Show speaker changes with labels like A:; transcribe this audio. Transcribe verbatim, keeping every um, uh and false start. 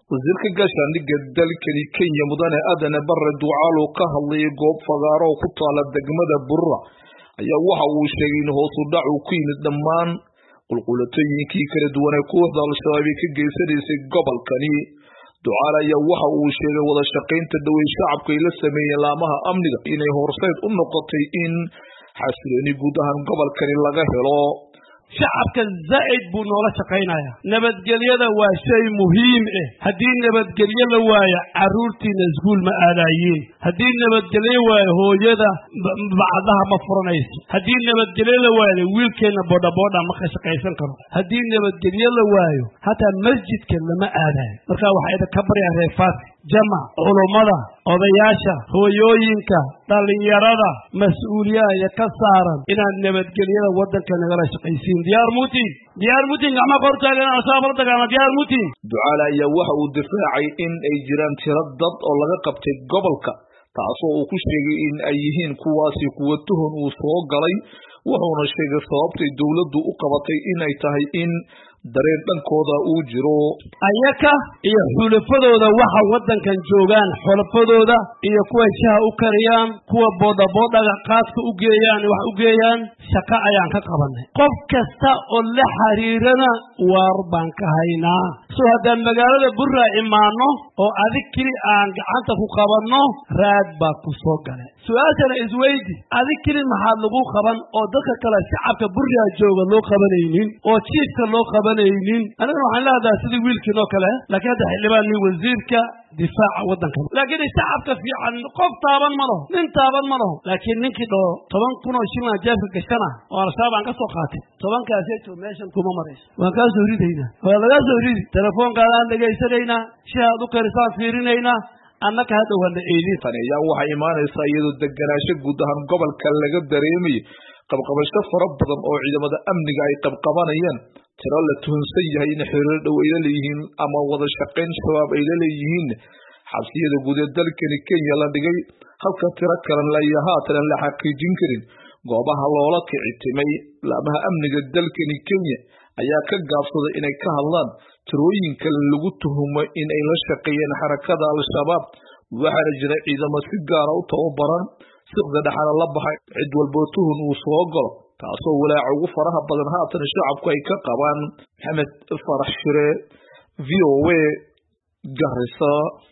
A: wasiirka gaashaandhigga dalkani Kenya mudane Adan Barre Ducaale oo ka hadlayay goob fagaaro oo ku taala degmada Burra ayaa waxa uu sheegay in hoos u dhac uu ku yimid dhammaan qulqulatooyinkii kala duwan ee kooxda Al-Shabaab ka geysanaysay gobolkani. Ducaale ayaa waxa uu sheegay wada shaqaynta dawlad shacabka ay la sameeyeen laamaha amniga inay horseed u noqotay in xasilooni guud ahaan gobolkani laga helo.
B: shacabka zaid buu noola shaqaynaya nabadgelyada waa shay muhiim ah hadii nabadgelyo la waayo caruurtiina iskuul ma aadayeen hadii nabadgelyo waayo hooyada bacdaha ma furanayso hadii nabadgelyo la waayo wiilkeena boda boda ma ka shaqaysan karo hadii nabadgelyo la waayo hata masjidka lama aadayo marka waxa ka baryaa reefaad jama culimada odayaasha hooyooyinka dhalinyarada mas'uuliyada ka saaran inaan nabadgelyada wadanka nagala shaqaysiin diyaar mutiin diyaar mutiin gacmo qortaagan asaab dagaalama diyaar mutiin.
A: Ducaale ayaa waxa uu difaacay in ay jiraan tiro dad oo laga qabtay gobolka taasoo uu ku sheegay in ay yihiin kuwaasi kuwa tuhun uu soo galay wuxuuna sheegay sababtay dawladdu u qabatay in ay tahay in dareen dhankooda uu jiro
B: ayaka iyo xulafadooda waxa wadankan joogan xulafadooda iyo kuwa shaha u kariyaan kuwa boda boda qaadka u geeyaan wax u geeyaan shaqo ayaan ka qabanay qof kasta oo la xariirana war baan ka haynaa soo hada magaalada Burra imaano oo adig kiri aan gacanta ku qabanno raad baa ku soo galay su'aashana isweydi adig kiri maxaa lagu qaban oo dadka kale shacabka Burra jooga loo qabanaynin oo chiefka loo qaban أنا روح على هذا سيد ويلك نوكله لكن هذا اللي بني وزيرك دفاع ودنك لكن الشعب كفي عن قف طابا مره من طابا مره لكن نكي دو طبعا كنا شيء ما جاب في السنة وارسال عن قصة قاتل طبعا كاسيت وماشن كوما مريش وكان زوري هنا ولا زوري تلفون قال عندك يسرينا شهاد كرسال فيرين هنا أنك هذا هو اللي
A: ثاني يا وحي إيمان السيد الدجاج جودهم قبل كلا قد دريمي قبل قبل شف ربهم أو عندما أمن جاي قبل قبانيان ترى لا تنسيه إن حرر وإلى ليهن أما وضع شقين شباب إلى ليهن حسيد وجود ذلك نكين يلا دقي هل كترك كرن لا يهات لن لحق جنكرين قابها الله لك اعتمي لا بها أمن ذلك نكين أياك قاصد إن كهلان تروين كاللغتهم إن أي لشقين حركة على الشباب وحرج إذا ما سجار أو توبرا سقد حال الله بحي عد والبوتون وصوغل taasoo walaac faraha badan haatan shacabku ay ka qabaan Maxamed Farax Shire V O A Garissa.